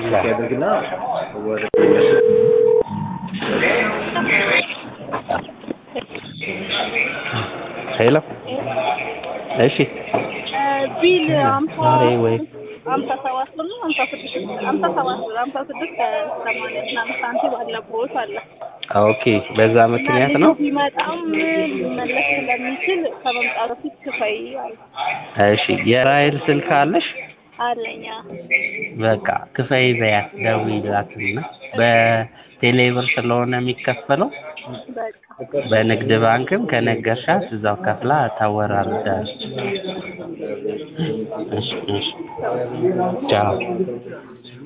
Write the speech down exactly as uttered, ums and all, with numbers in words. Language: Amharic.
ቼክ ያድርግና ወደ ሄሎ እሺ ቢል አምሳ ዛሬ ወይ አምሳ ሰባት ብር ነው አምሳ ስድስት አምሳ ሰባት ብር አምሳ ስድስት ከሰማንያ ምናምን ሳንቲም አለቦት አለ። ኦኬ በዛ ምክንያት ነው። ቢመጣም መለስ ስለሚችል ከመምጣቱ በፊት ክፈይ አለ። እሺ የራይል ስልክ አለሽ? አለኛ በቃ ክፈይ በያት ደውይላትና በቴሌብር ስለሆነ የሚከፈለው በቃ በንግድ ባንክም ከነገርሻት እዛው ከፍላ ታወራርዳለች። እሺ እሺ ቻው